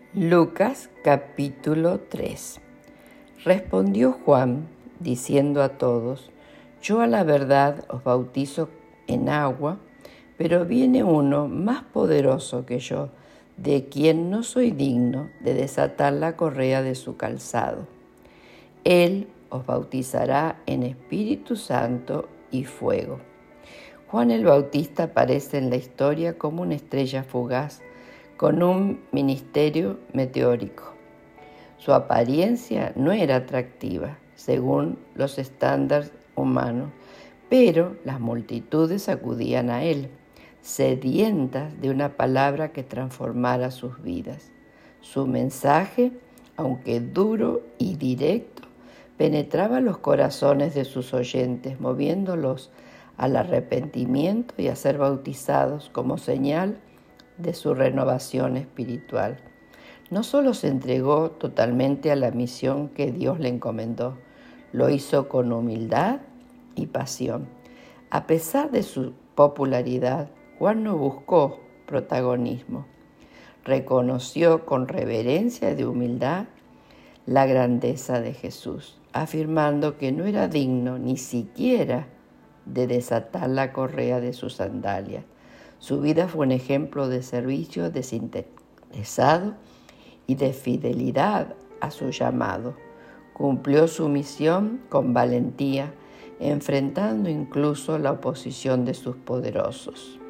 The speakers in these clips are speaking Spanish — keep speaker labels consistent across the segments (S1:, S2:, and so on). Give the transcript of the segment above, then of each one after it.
S1: Lucas capítulo 3. Respondió Juan, diciendo a todos: Yo a la verdad os bautizo en agua, pero viene uno más poderoso que yo, de quien no soy digno de desatar la correa de su calzado. Él os bautizará en Espíritu Santo y fuego. Juan el Bautista aparece en la historia como una estrella fugaz, con un ministerio meteórico. Su apariencia no era atractiva, según los estándares humanos, pero las multitudes acudían a él, sedientas de una palabra que transformara sus vidas. Su mensaje, aunque duro y directo, penetraba los corazones de sus oyentes, moviéndolos al arrepentimiento y a ser bautizados como señal de su renovación espiritual. No solo se entregó totalmente a la misión que Dios le encomendó, lo hizo con humildad y pasión. A pesar de su popularidad, Juan no buscó protagonismo. Reconoció con reverencia y humildad la grandeza de Jesús, afirmando que no era digno ni siquiera de desatar la correa de sus sandalias. Su vida fue un ejemplo de servicio desinteresado y de fidelidad a su llamado. Cumplió su misión con valentía, enfrentando incluso la oposición de sus poderosos.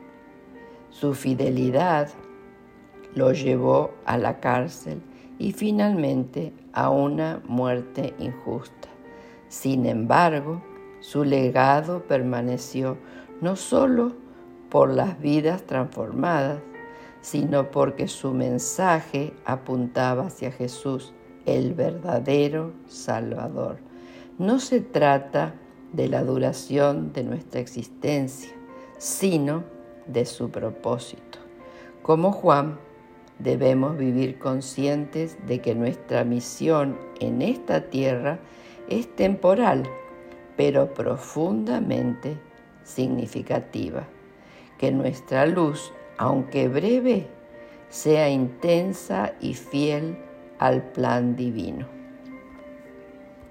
S1: Su fidelidad lo llevó a la cárcel y finalmente a una muerte injusta. Sin embargo, su legado permaneció no solo por las vidas transformadas, sino porque su mensaje apuntaba hacia Jesús, el verdadero Salvador. No se trata de la duración de nuestra existencia, sino de su propósito. Como Juan, debemos vivir conscientes de que nuestra misión en esta tierra es temporal, pero profundamente significativa. Que nuestra luz, aunque breve, sea intensa y fiel al plan divino.